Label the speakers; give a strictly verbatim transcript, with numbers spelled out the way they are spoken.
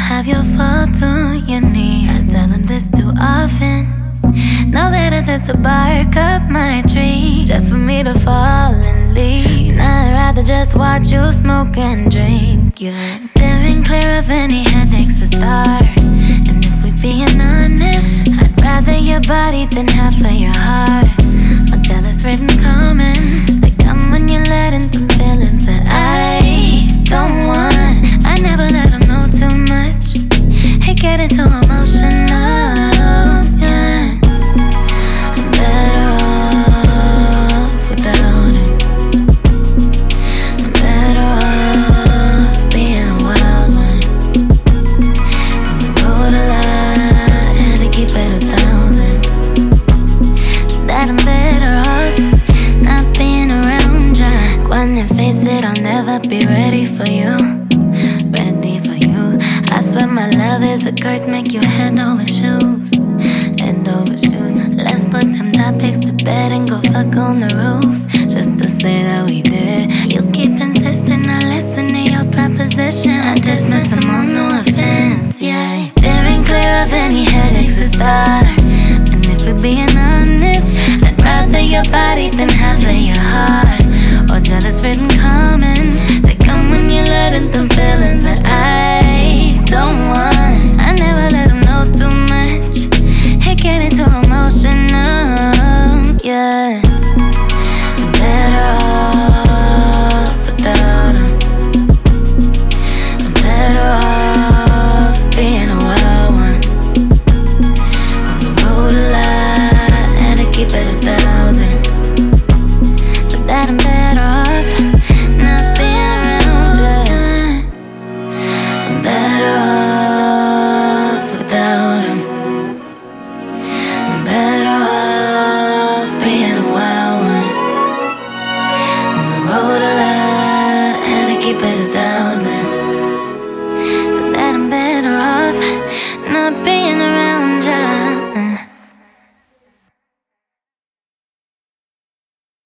Speaker 1: have your fall to your knees. I tell them this too often. No better than to bark up my tree just for me to fall and leave. And I'd rather just watch you smoke and drink. Yeah, steering clear of any headaches to start. And if we being honest, I'd rather your body than half of your heart. Or jealous written comments that come when you're letting them feelings that I don't want. I never let them know too much. Hey, get it too emotional. Yeah, I'm better off without it. I'm better off being a wild one. On the road a lot, had to keep it a thousand. So that I'm better off not being around ya. Go on and face it, I'll never be ready for you. Ready for you. I swear my love is a curse, make you hand over shoes. Hand over shoes. Let's put them topics to bed and go fuck on the roof. Just to say that we did. You keep insisting I listen to your proposition. I dismiss them on no offense, yeah. Steering clear of any headaches to start. And if we're being honest, I'd rather your body than half of your heart. Or jealous written comments that come when you're letting them feelings that I don't want.